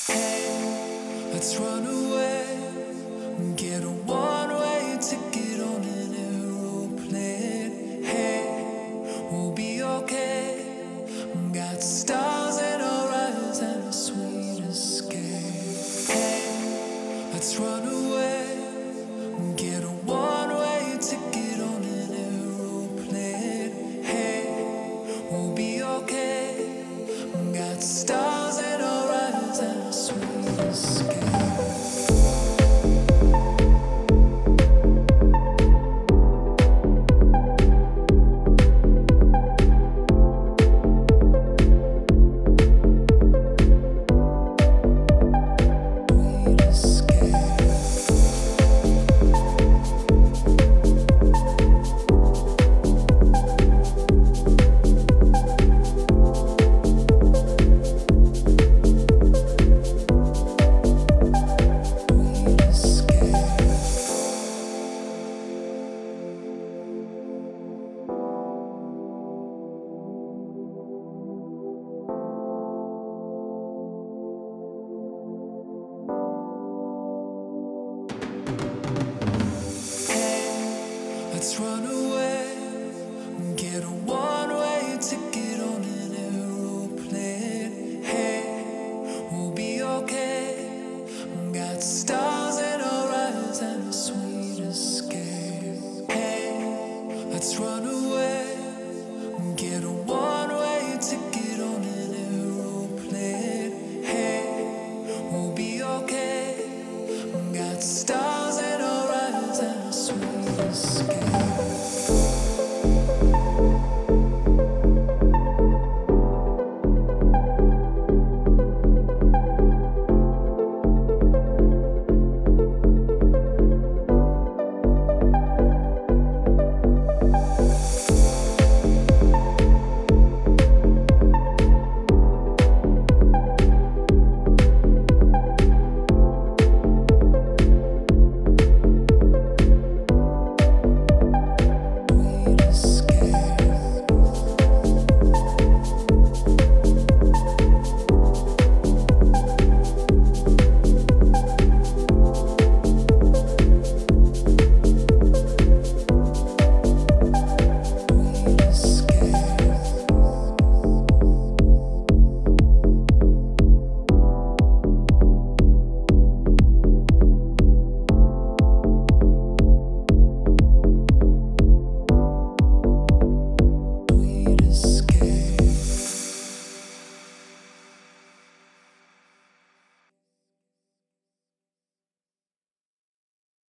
Hey, let's run away. Get a one-way ticket on an aeroplane. Hey, we'll be okay. Got stars in our eyes and a sweet escape. Hey, let's run away. Get a one-way ticket on an aeroplane. Hey, we'll be okay. Got stars in our eyes and a sweet escape. Let's run away.